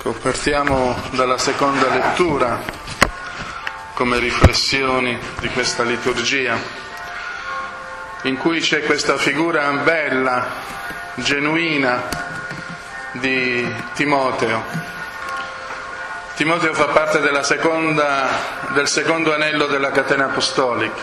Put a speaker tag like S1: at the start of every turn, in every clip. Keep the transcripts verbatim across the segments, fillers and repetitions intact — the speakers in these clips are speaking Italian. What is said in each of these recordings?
S1: Partiamo dalla seconda lettura come riflessioni di questa liturgia, in cui c'è questa figura bella, genuina di Timoteo. Timoteo fa parte della seconda, del secondo anello della catena apostolica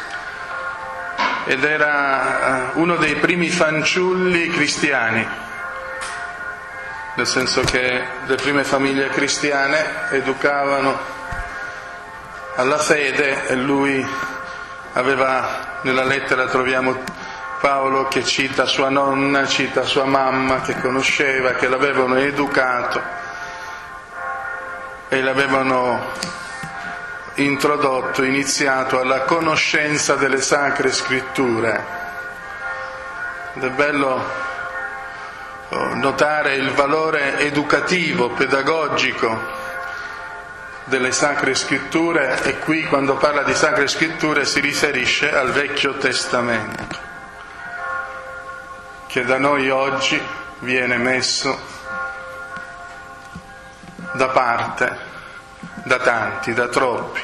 S1: ed era uno dei primi fanciulli cristiani, nel senso che le prime famiglie cristiane educavano alla fede e lui aveva, nella lettera troviamo Paolo che cita sua nonna, cita sua mamma che conosceva, che l'avevano educato e l'avevano introdotto, iniziato alla conoscenza delle sacre scritture. Ed è bello notare il valore educativo, pedagogico delle sacre scritture, e qui quando parla di sacre scritture si riferisce al Vecchio Testamento, che da noi oggi viene messo da parte da tanti, da troppi.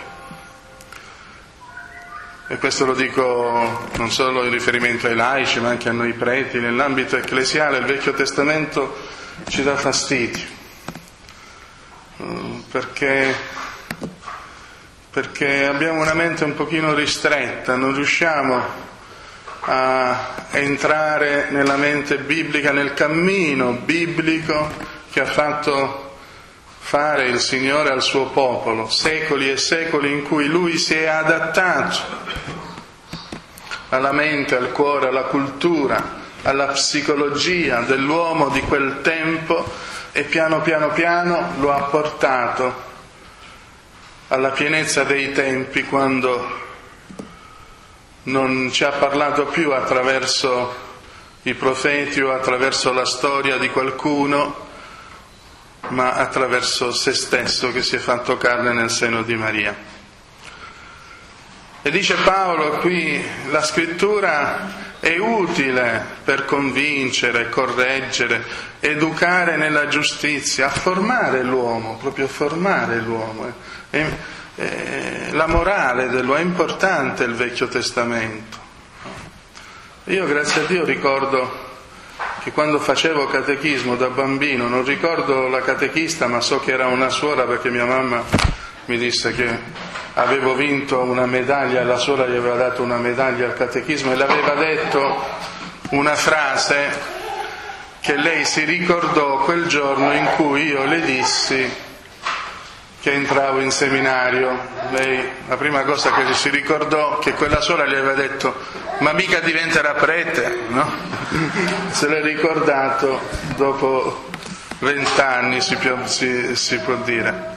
S1: E questo lo dico non solo in riferimento ai laici, ma anche a noi preti. Nell'ambito ecclesiale il Vecchio Testamento ci dà fastidio, perché, perché abbiamo una mente un pochino ristretta, non riusciamo a entrare nella mente biblica, nel cammino biblico che ha fatto fare il Signore al suo popolo, secoli e secoli in cui Lui si è adattato alla mente, al cuore, alla cultura, alla psicologia dell'uomo di quel tempo e piano piano piano lo ha portato alla pienezza dei tempi, quando non ci ha parlato più attraverso i profeti o attraverso la storia di qualcuno, ma attraverso se stesso che si è fatto carne nel seno di Maria. E dice Paolo qui, la scrittura è utile per convincere, correggere, educare nella giustizia, a formare l'uomo, proprio a formare l'uomo. È, è, la morale dell'uomo è importante, il Vecchio Testamento. Io, grazie a Dio, ricordo che quando facevo catechismo da bambino, non ricordo la catechista, ma so che era una suora, perché mia mamma mi disse che avevo vinto una medaglia, la suora gli aveva dato una medaglia al catechismo e le aveva detto una frase che lei si ricordò quel giorno in cui io le dissi che entravo in seminario. Lei, la prima cosa che si ricordò, che quella suora gli aveva detto: ma mica diventerà prete, no? Se l'è ricordato dopo vent'anni, si, si, si può dire.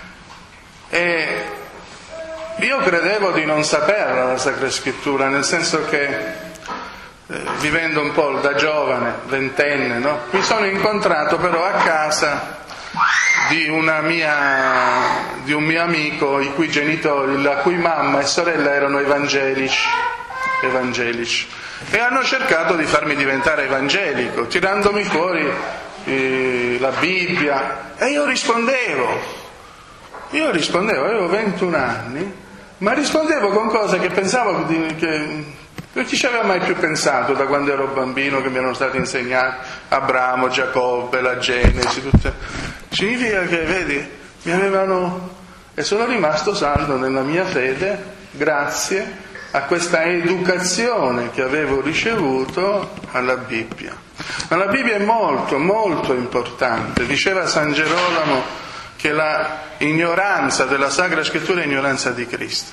S1: E io credevo di non saperla la Sacra Scrittura, nel senso che eh, vivendo un po' da giovane, ventenne, no? Mi sono incontrato però a casa di una mia di un mio amico i cui genitori, la cui mamma e sorella erano evangelici evangelici e hanno cercato di farmi diventare evangelico, tirandomi fuori eh, la Bibbia, e io rispondevo io rispondevo avevo ventuno anni, ma rispondevo con cose che pensavo di, che non ci aveva mai più pensato da quando ero bambino, che mi erano stati insegnati Abramo, Giacobbe, la Genesi, tutte. Significa che, vedi, mi avevano, e sono rimasto saldo nella mia fede grazie a questa educazione che avevo ricevuto alla Bibbia. Ma la Bibbia è molto, molto importante. Diceva San Gerolamo che la ignoranza della Sacra Scrittura è ignoranza di Cristo.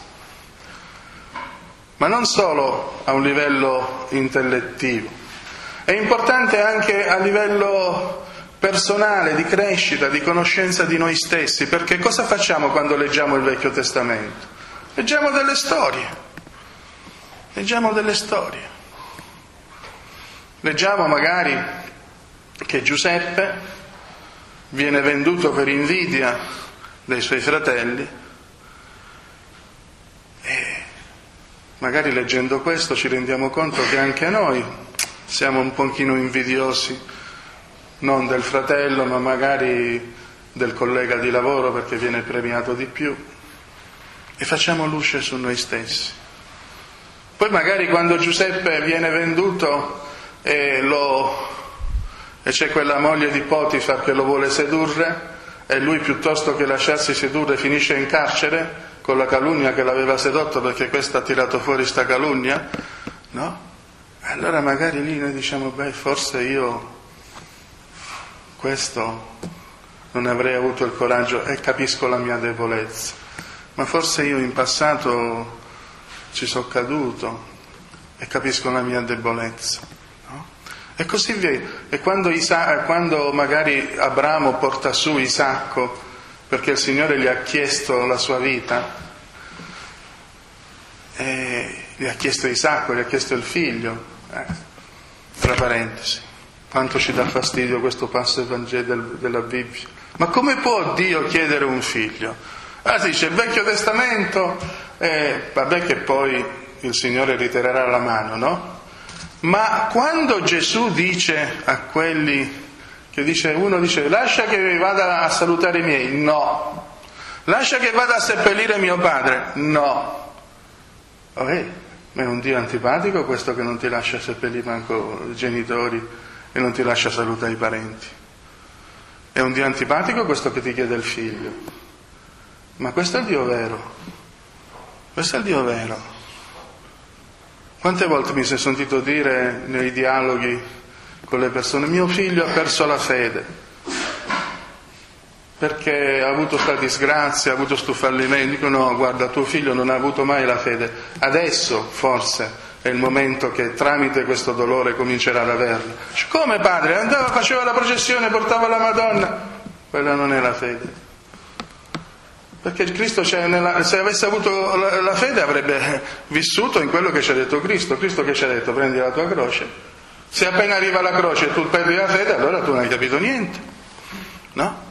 S1: Ma non solo a un livello intellettivo, è importante anche a livello personale, di crescita, di conoscenza di noi stessi, perché cosa facciamo quando leggiamo il Vecchio Testamento? Leggiamo delle storie, leggiamo delle storie. Leggiamo magari che Giuseppe viene venduto per invidia dai suoi fratelli, e magari leggendo questo ci rendiamo conto che anche noi siamo un pochino invidiosi non del fratello, ma magari del collega di lavoro perché viene premiato di più, e facciamo luce su noi stessi. Poi magari quando Giuseppe viene venduto e, lo, e c'è quella moglie di Potifar che lo vuole sedurre, e lui piuttosto che lasciarsi sedurre finisce in carcere con la calunnia che l'aveva sedotto perché questo ha tirato fuori sta calunnia, no? Allora magari lì noi diciamo, beh, forse io questo non avrei avuto il coraggio, e capisco la mia debolezza, ma forse io in passato ci sono caduto e capisco la mia debolezza, no? E così via. E quando, Isa- quando magari Abramo porta su Isacco perché il Signore gli ha chiesto la sua vita, e gli ha chiesto Isacco, gli ha chiesto il figlio, eh, tra parentesi, quanto ci dà fastidio questo passo evangelico della Bibbia. Ma come può Dio chiedere un figlio? Ah, si dice il Vecchio Testamento, eh, vabbè che poi il Signore ritirerà la mano, no? Ma quando Gesù dice a quelli che dice, uno dice lascia che vada a salutare i miei, no. Lascia che vada a seppellire mio padre, no. Ok, ma è un Dio antipatico questo che non ti lascia seppellire manco i genitori e non ti lascia salutare i parenti. È un Dio antipatico questo che ti chiede il figlio. Ma questo è il Dio vero. Questo è il Dio vero. Quante volte mi si è sentito dire nei dialoghi con le persone, mio figlio ha perso la fede perché ha avuto sta disgrazia, ha avuto sto fallimento. Dico no, guarda, tuo figlio non ha avuto mai la fede, adesso forse è il momento che tramite questo dolore comincerà ad averla. Come padre? Andava, faceva la processione, portava la Madonna. Quella non è la fede. Perché il Cristo, c'è nella, se avesse avuto la, la fede avrebbe vissuto in quello che ci ha detto Cristo. Cristo che ci ha detto, prendi la tua croce. Se appena arriva la croce e tu perdi la fede, allora tu non hai capito niente. No?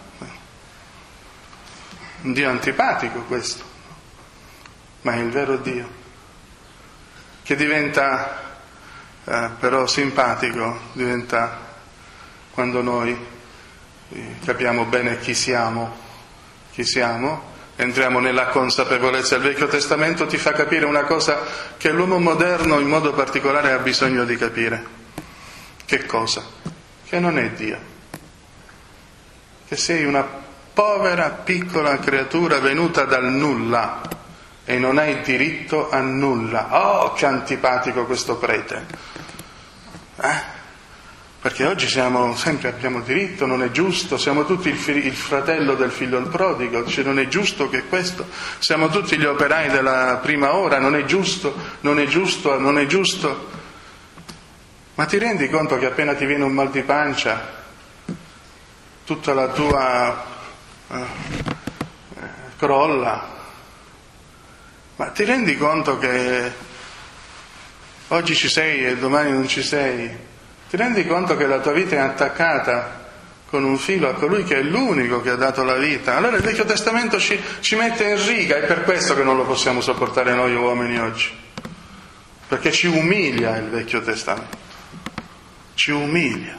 S1: Un Dio antipatico questo, ma è il vero Dio, che diventa eh, però simpatico, diventa quando noi eh, capiamo bene chi siamo, chi siamo, entriamo nella consapevolezza. Il Vecchio Testamento ti fa capire una cosa che l'uomo moderno in modo particolare ha bisogno di capire. Che cosa? Che non è Dio, che sei una povera piccola creatura venuta dal nulla e non hai diritto a nulla. Oh, che antipatico questo prete, eh? Perché oggi siamo sempre abbiamo diritto, non è giusto, siamo tutti il, fi- il fratello del figlio del prodigo, cioè non è giusto che questo, siamo tutti gli operai della prima ora, non è giusto, non è giusto, non è giusto. Ma ti rendi conto che appena ti viene un mal di pancia, tutta la tua eh, crolla? Ma ti rendi conto che oggi ci sei e domani non ci sei? Ti rendi conto che la tua vita è attaccata con un filo a colui che è l'unico che ha dato la vita? Allora il Vecchio Testamento ci, ci mette in riga, è per questo che non lo possiamo sopportare noi uomini oggi, perché ci umilia il Vecchio Testamento, ci umilia.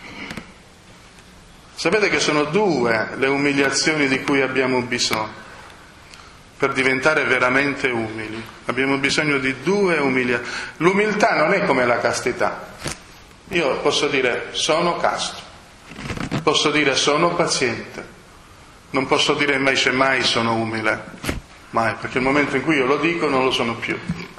S1: Sapete che sono due le umiliazioni di cui abbiamo bisogno per diventare veramente umili. Abbiamo bisogno di due umiliazioni. L'umiltà non è come la castità. Io posso dire sono casto, posso dire sono paziente, non posso dire invece mai sono umile, mai, perché il momento in cui io lo dico non lo sono più.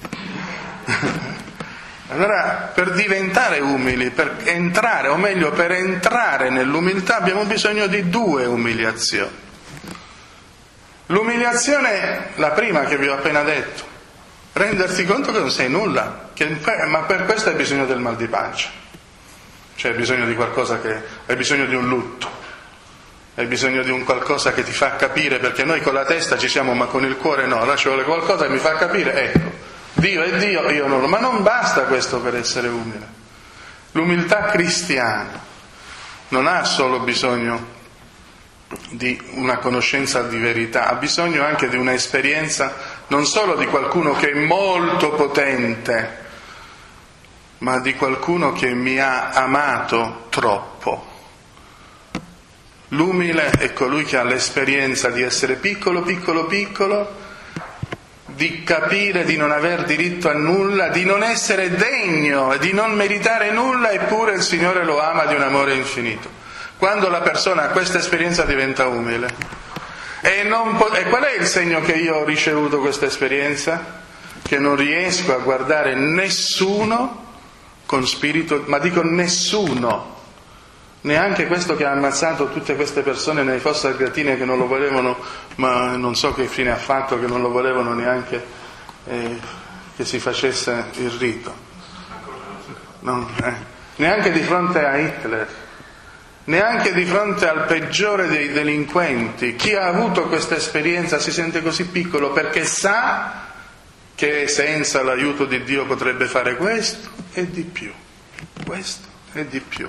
S1: Allora, per diventare umili, per entrare, o meglio, per entrare nell'umiltà abbiamo bisogno di due umiliazioni. L'umiliazione, la prima che vi ho appena detto, renderti conto che non sei nulla, che, ma per questo hai bisogno del mal di pancia. Cioè hai bisogno di qualcosa che, hai bisogno di un lutto, hai bisogno di un qualcosa che ti fa capire, perché noi con la testa ci siamo ma con il cuore no, là ci vuole qualcosa che mi fa capire, ecco, Dio è Dio, io non lo, ma non basta questo per essere umile. L'umiltà cristiana non ha solo bisogno di una conoscenza di verità, ha bisogno anche di un'esperienza non solo di qualcuno che è molto potente, ma di qualcuno che mi ha amato troppo. L'umile è colui che ha l'esperienza di essere piccolo, piccolo, piccolo, di capire di non aver diritto a nulla, di non essere degno e di non meritare nulla, eppure il Signore lo ama di un amore infinito. Quando la persona ha questa esperienza diventa umile. E, non po- e qual è il segno che io ho ricevuto questa esperienza? Che non riesco a guardare nessuno con spirito, ma dico nessuno, neanche questo che ha ammazzato tutte queste persone nei Fossi Argratini che non lo volevano, ma non so che fine ha fatto, che non lo volevano neanche eh, che si facesse il rito. Non, eh. Neanche di fronte a Hitler, neanche di fronte al peggiore dei delinquenti. Chi ha avuto questa esperienza si sente così piccolo perché sa che senza l'aiuto di Dio potrebbe fare questo e di più, questo e di più.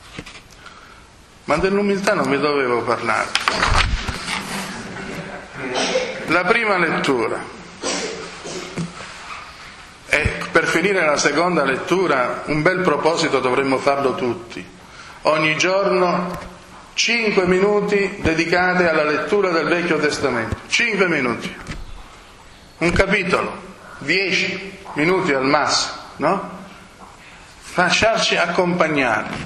S1: Ma dell'umiltà non vi dovevo parlare. La prima lettura. E per finire la seconda lettura, un bel proposito dovremmo farlo tutti. Ogni giorno cinque minuti dedicati alla lettura del Vecchio Testamento. Cinque minuti. Un capitolo, dieci minuti al massimo, no? Lasciarci accompagnare.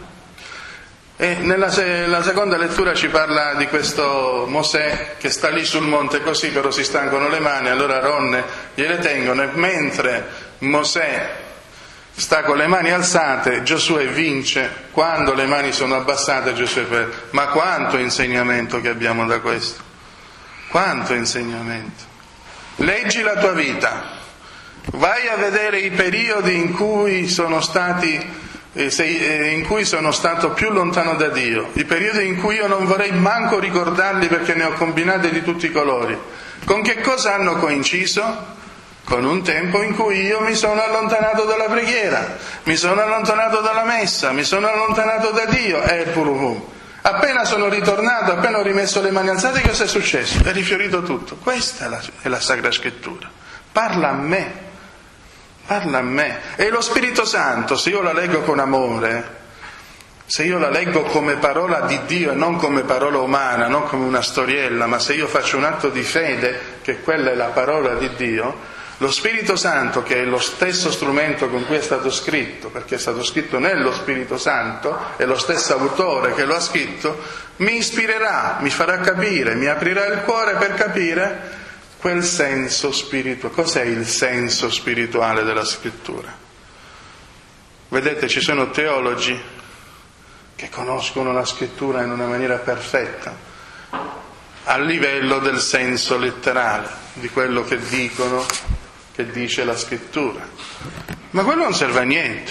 S1: E nella se- la seconda lettura ci parla di questo Mosè che sta lì sul monte così, però si stancano le mani, allora Ronne gliele tengono e mentre Mosè sta con le mani alzate, Giosuè vince. Quando le mani sono abbassate, Giosuè perde. Ma quanto insegnamento che abbiamo da questo! Quanto insegnamento! Leggi la tua vita, vai a vedere i periodi in cui sono stati in cui sono stato più lontano da Dio, i periodi in cui io non vorrei manco ricordarli perché ne ho combinati di tutti i colori. Con che cosa hanno coinciso? Con un tempo in cui io mi sono allontanato dalla preghiera, mi sono allontanato dalla messa, mi sono allontanato da Dio e purupum. Appena sono ritornato, appena ho rimesso le mani alzate, cosa è successo? È rifiorito tutto. Questa è la, è la Sacra Scrittura. Parla a me. Parla a me. E lo Spirito Santo, se io la leggo con amore, se io la leggo come parola di Dio e non come parola umana, non come una storiella, ma se io faccio un atto di fede che quella è la parola di Dio, lo Spirito Santo, che è lo stesso strumento con cui è stato scritto, perché è stato scritto nello Spirito Santo, è lo stesso autore che lo ha scritto, mi ispirerà, mi farà capire, mi aprirà il cuore per capire quel senso spirituale. Cos'è il senso spirituale della Scrittura? Vedete, ci sono teologi che conoscono la Scrittura in una maniera perfetta, a livello del senso letterale, di quello che dicono, che dice la Scrittura. Ma quello non serve a niente.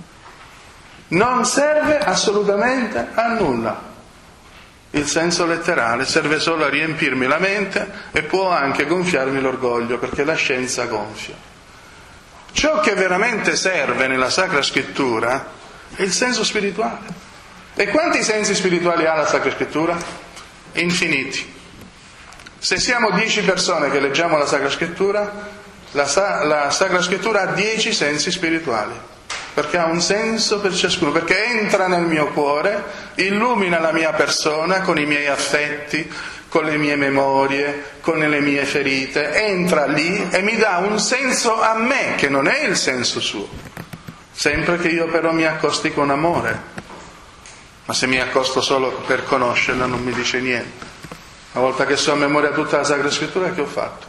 S1: Non serve assolutamente a nulla. Il senso letterale serve solo a riempirmi la mente e può anche gonfiarmi l'orgoglio, perché la scienza gonfia. Ciò che veramente serve nella Sacra Scrittura è il senso spirituale. E quanti sensi spirituali ha la Sacra Scrittura? Infiniti. Se siamo dieci persone che leggiamo la Sacra Scrittura, la, sa- la Sacra Scrittura ha dieci sensi spirituali. Perché ha un senso per ciascuno, perché entra nel mio cuore, illumina la mia persona con i miei affetti, con le mie memorie, con le mie ferite, entra lì e mi dà un senso a me che non è il senso suo, sempre che io però mi accosti con amore. Ma se mi accosto solo per conoscerla non mi dice niente. Una volta che so a memoria tutta la Sacra Scrittura, che ho fatto?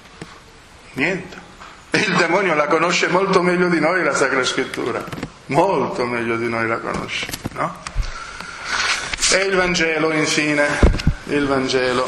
S1: Niente. Il demonio la conosce molto meglio di noi la Sacra Scrittura, molto meglio di noi la conosce, no? E il Vangelo, infine, il Vangelo.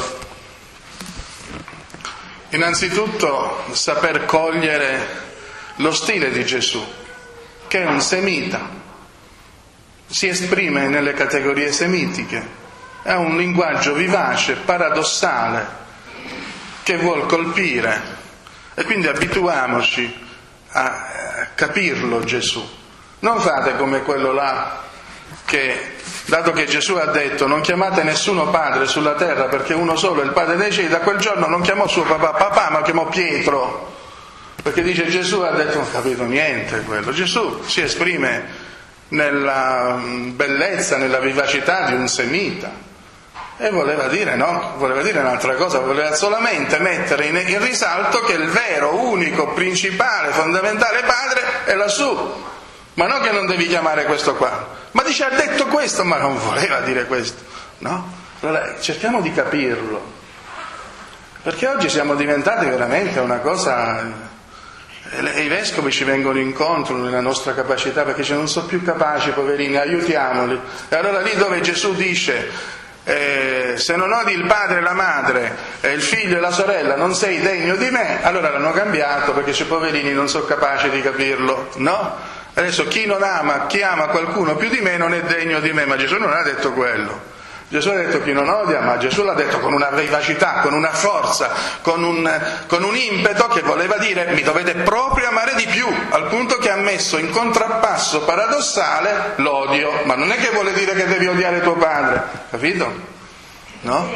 S1: Innanzitutto saper cogliere lo stile di Gesù, che è un semita, si esprime nelle categorie semitiche, ha un linguaggio vivace, paradossale, che vuol colpire. E quindi abituiamoci a capirlo Gesù. Non fate come quello là che, dato che Gesù ha detto non chiamate nessuno padre sulla terra perché uno solo è il Padre dei cieli, da quel giorno non chiamò suo papà papà ma chiamò Pietro, perché dice Gesù ha detto non ho capito niente quello. Gesù si esprime nella bellezza, nella vivacità di un semita E voleva dire no, voleva dire un'altra cosa, voleva solamente mettere in, in risalto che il vero, unico, principale, fondamentale padre è lassù. Ma non che non devi chiamare questo qua. Ma dice ha detto questo, ma non voleva dire questo, no? Allora cerchiamo di capirlo. Perché oggi siamo diventati veramente una cosa... E i vescovi ci vengono incontro nella nostra capacità, perché dice non sono più capaci, poverini, aiutiamoli. E allora lì dove Gesù dice eh, se non odi il padre e la madre, eh, il figlio e la sorella, non sei degno di me, allora l'hanno cambiato, perché i poverini non sono capaci di capirlo, no? Adesso chi non ama, chi ama qualcuno più di me non è degno di me, ma Gesù non ha detto quello. Gesù ha detto chi non odia, ma Gesù l'ha detto con una vivacità, con una forza, con un, con un impeto che voleva dire mi dovete proprio amare di più, al punto che ha messo in contrappasso paradossale l'odio, ma non è che vuole dire che devi odiare tuo padre, capito? No?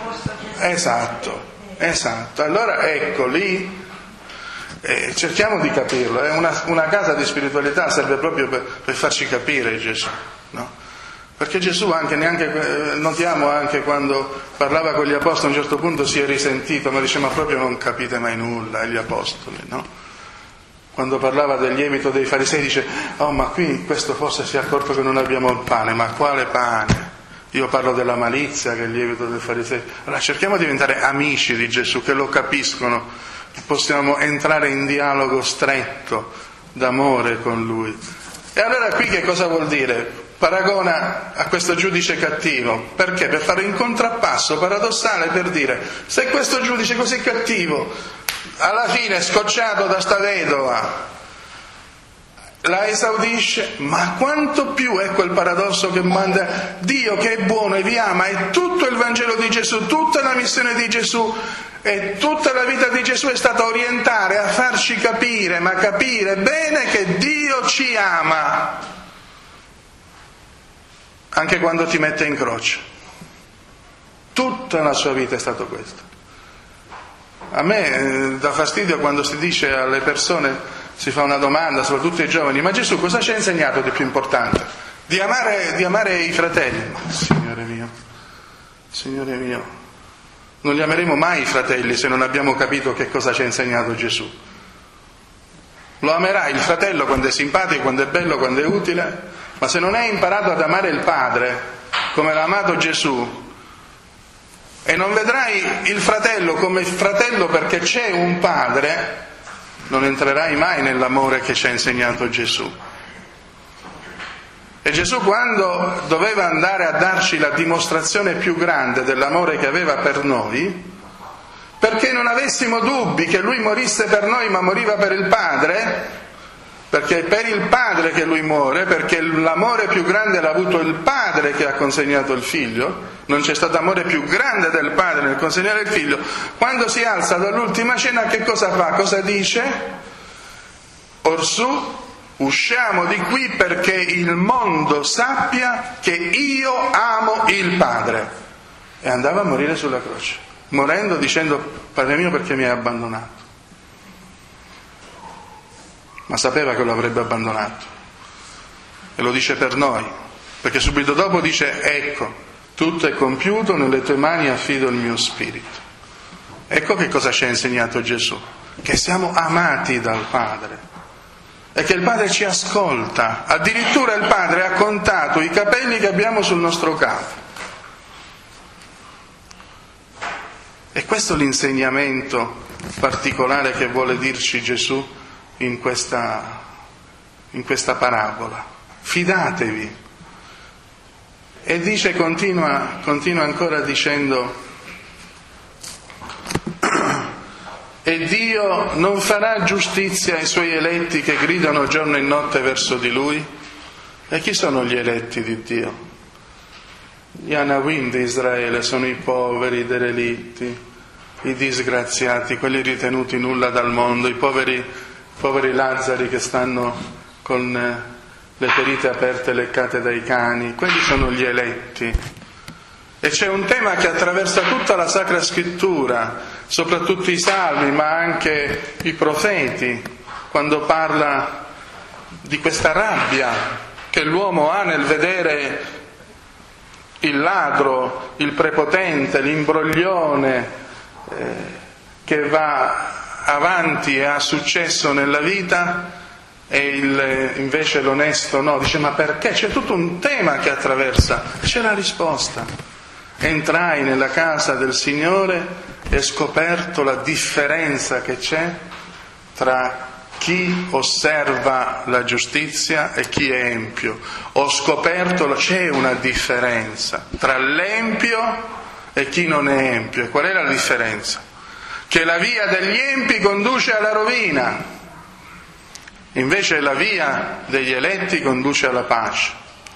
S1: Esatto, esatto. Allora ecco lì, eh, cerchiamo di capirlo, è una, una casa di spiritualità serve proprio per, per farci capire Gesù, no? Perché Gesù anche, neanche, notiamo anche quando parlava con gli apostoli, a un certo punto si è risentito, ma dice ma proprio non capite mai nulla, gli apostoli, no? Quando parlava del lievito dei farisei dice oh ma qui questo forse si è accorto che non abbiamo il pane, ma quale pane? Io parlo della malizia che è il lievito dei farisei. Allora cerchiamo di diventare amici di Gesù, che lo capiscono, che possiamo entrare in dialogo stretto, d'amore con Lui. E allora qui che cosa vuol dire? Paragona a questo giudice cattivo, perché? Per fare un contrappasso paradossale, per dire se questo giudice così cattivo alla fine scocciato da sta vedova la esaudisce, ma quanto più è quel paradosso che manda Dio che è buono e vi ama, e tutto il Vangelo di Gesù, tutta la missione di Gesù e tutta la vita di Gesù è stata orientare a farci capire, ma capire bene che Dio ci ama anche quando ti mette in croce. Tutta la sua vita è stato questo. A me eh, dà fastidio quando si dice alle persone, si fa una domanda, soprattutto ai giovani, ma Gesù cosa ci ha insegnato di più importante? Di amare, di amare i fratelli. Ma, Signore mio, Signore mio, non li ameremo mai i fratelli se non abbiamo capito che cosa ci ha insegnato Gesù. Lo amerai il fratello quando è simpatico, quando è bello, quando è utile, ma se non hai imparato ad amare il Padre come l'ha amato Gesù, e non vedrai il fratello come fratello perché c'è un Padre, non entrerai mai nell'amore che ci ha insegnato Gesù. E Gesù, quando doveva andare a darci la dimostrazione più grande dell'amore che aveva per noi, perché non avessimo dubbi che Lui morisse per noi ma moriva per il Padre, perché è per il Padre che Lui muore, perché l'amore più grande l'ha avuto il Padre che ha consegnato il Figlio, non c'è stato amore più grande del Padre nel consegnare il Figlio. Quando si alza dall'ultima cena che cosa fa? Cosa dice? Orsù, usciamo di qui perché il mondo sappia che io amo il Padre. E andava a morire sulla croce, morendo dicendo Padre mio perché mi hai abbandonato. Ma sapeva che lo avrebbe abbandonato, e lo dice per noi, perché subito dopo dice ecco, tutto è compiuto, nelle tue mani affido il mio spirito. Ecco che cosa ci ha insegnato Gesù, che siamo amati dal Padre e che il Padre ci ascolta, addirittura il Padre ha contato i capelli che abbiamo sul nostro capo. E questo è l'insegnamento particolare che vuole dirci Gesù in questa, in questa parabola. Fidatevi. E dice, continua, continua ancora dicendo e Dio non farà giustizia ai suoi eletti che gridano giorno e notte verso di Lui? E chi sono gli eletti di Dio? Gli Anawim di Israele sono i poveri, i derelitti, i disgraziati, quelli ritenuti nulla dal mondo, i poveri poveri Lazzari che stanno con le ferite aperte leccate dai cani, quelli sono gli eletti. E c'è un tema che attraversa tutta la Sacra Scrittura, soprattutto i Salmi, ma anche i profeti, quando parla di questa rabbia che l'uomo ha nel vedere il ladro, il prepotente, l'imbroglione eh, che va avanti e ha successo nella vita, e il, invece l'onesto no. Dice: ma perché? C'è tutto un tema che attraversa. C'è la risposta. Entrai nella casa del Signore e scoperto la differenza che c'è tra chi osserva la giustizia e chi è empio. Ho scoperto, c'è una differenza tra l'empio e chi non è empio. E qual è la differenza? Che la via degli empi conduce alla rovina, invece la via degli eletti conduce alla pace.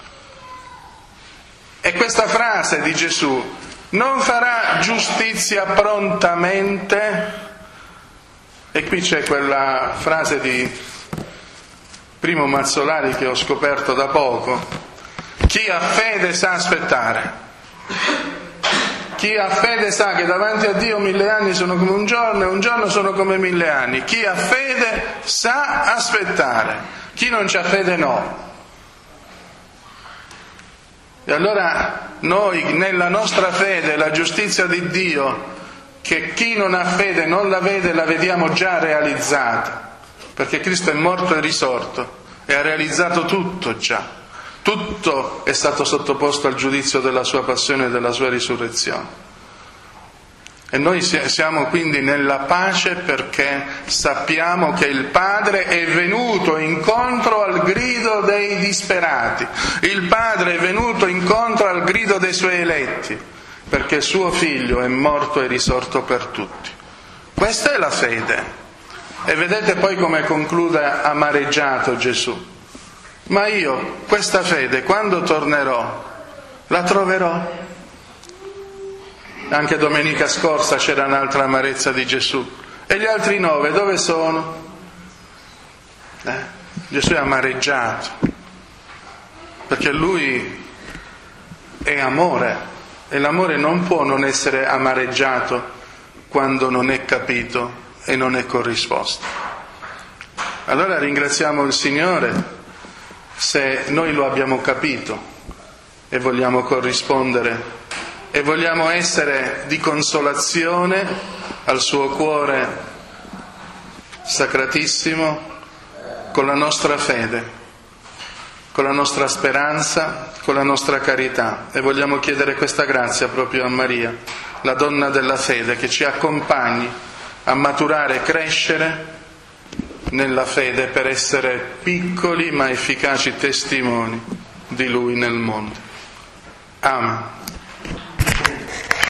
S1: E questa frase di Gesù: non farà giustizia prontamente. E qui c'è quella frase di Primo Mazzolari che ho scoperto da poco: chi ha fede sa aspettare. Chi ha fede sa che davanti a Dio mille anni sono come un giorno e un giorno sono come mille anni. Chi ha fede sa aspettare, chi non c'ha fede no. E allora noi nella nostra fede, la giustizia di Dio, che chi non ha fede non la vede, la vediamo già realizzata, perché Cristo è morto e risorto e ha realizzato tutto già. Tutto è stato sottoposto al giudizio della sua passione e della sua risurrezione. E noi siamo quindi nella pace perché sappiamo che il Padre è venuto incontro al grido dei disperati. Il Padre è venuto incontro al grido dei suoi eletti, perché suo Figlio è morto e risorto per tutti. Questa è la fede. E vedete poi come conclude amareggiato Gesù. Ma io questa fede, quando tornerò, la troverò? Anche domenica scorsa c'era un'altra amarezza di Gesù. E gli altri nove dove sono? Eh, Gesù è amareggiato, perché Lui è amore, e l'amore non può non essere amareggiato quando non è capito e non è corrisposto. Allora ringraziamo il Signore se noi lo abbiamo capito e vogliamo corrispondere e vogliamo essere di consolazione al suo cuore sacratissimo con la nostra fede, con la nostra speranza, con la nostra carità. E vogliamo chiedere questa grazia proprio a Maria, la donna della fede, che ci accompagni a maturare e crescere nella fede per essere piccoli ma efficaci testimoni di Lui nel mondo. Amen.